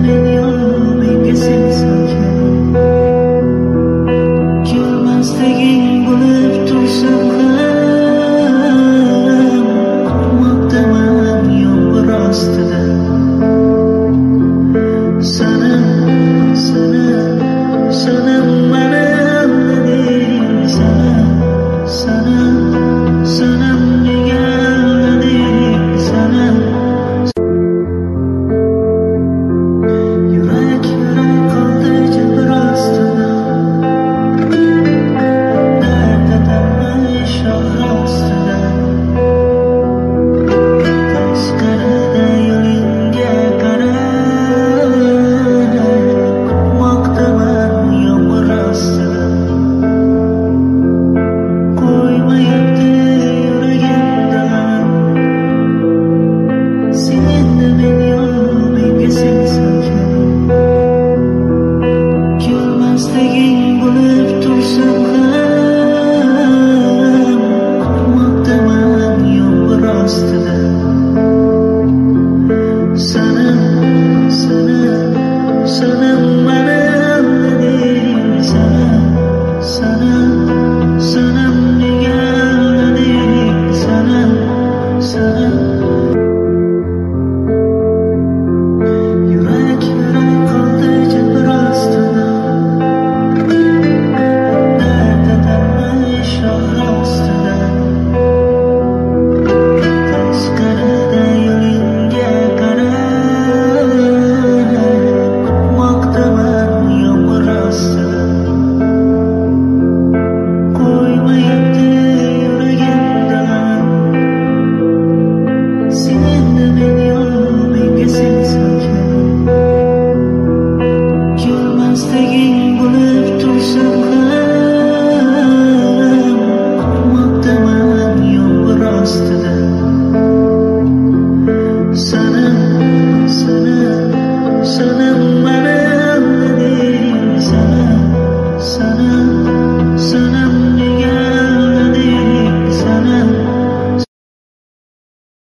menga sen salkam kelmasliging bo'lib tursin ham kutmoqdaman yomg'ir ostida sanam mana allading sanam nega allading sanam yurak qoldi jabr ostida dardadami sho'r ostida tashqarida yo'lingga qarab kutmoqdaman yomg'ir ostida qo'ymayapti yuragimda senda menga sen salkam kelmasliging bo'lib tursin ham kutmoqdaman yomg'ir ostida sanam